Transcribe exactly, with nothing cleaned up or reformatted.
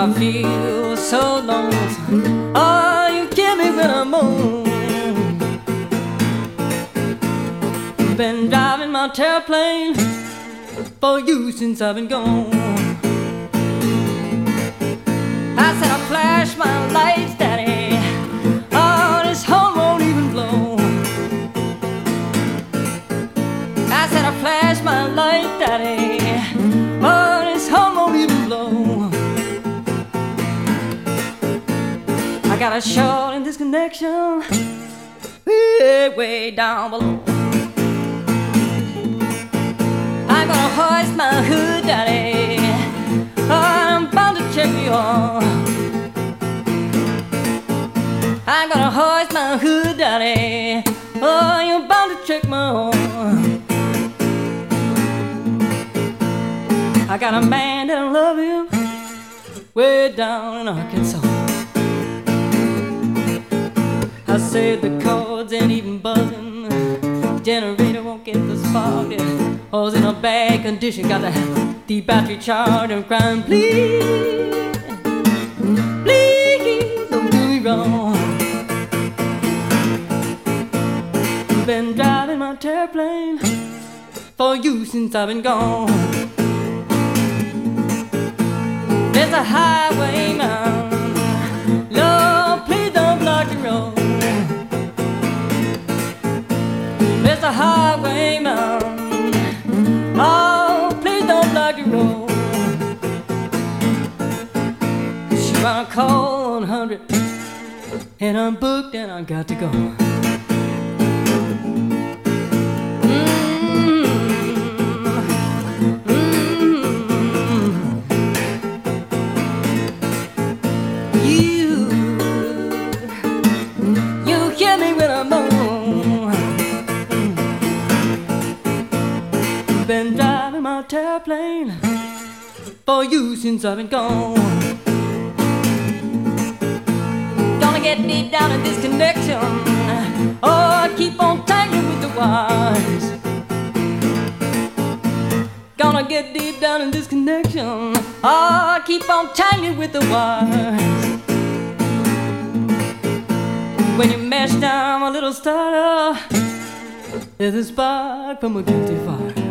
I feel so lonesome. Oh, you kill me when I'm home. Been driving my airplane for you since I've been gone. I said I flash my lights, Daddy. Oh, this horn won't even blow. I said I flash my light, Daddy. Oh, this horn won't even blow. I got a short in this connection, way, way down below. I'm gonna hoist my hood, Daddy. Oh, I'm bound to check you on. I'm gonna hoist my hood, Daddy. Oh, you're bound to check my horn. I got a man that I love him way down in Arkansas. I said the chords ain't even buzzing. Generator won't get the spark. All's in a bad condition. Got to have the battery charged. I'm crying, please, please don't do me wrong. Been driving my airplane for you since I've been gone. There's a highwayman, Lord, please don't block the road. There's a highwayman, oh, please don't block the road. She wanna call one hundred, and I'm booked and I got to go. Been driving my airplane for you since I've been gone. Gonna get deep down in this connection. Oh, I keep on tangling with the wires. Gonna get deep down in this connection. Oh, I keep on tangling with the wires. When you mash down my little starter, there's a spark from a guilty fire.